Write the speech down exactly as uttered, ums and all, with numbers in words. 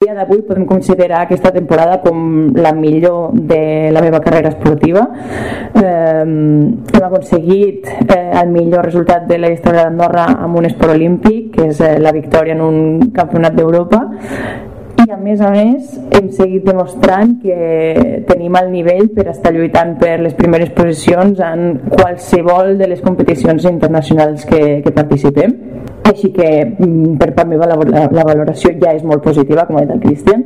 dia d'avui podem considerar aquesta temporada com la millor de la meva carrera esportiva. Eh, hem aconseguit eh, el millor resultat de la història d'Andorra amb un esport olímpic, que és eh, la victòria en un campionat d'Europa, i a més a més hem seguit demostrant que tenim el nivell per estar lluitant per les primeres posicions en qualsevol de les competicions internacionals que, que participem. Així que per part meva la, la, la valoració ja és molt positiva, com ha dit el Cristian.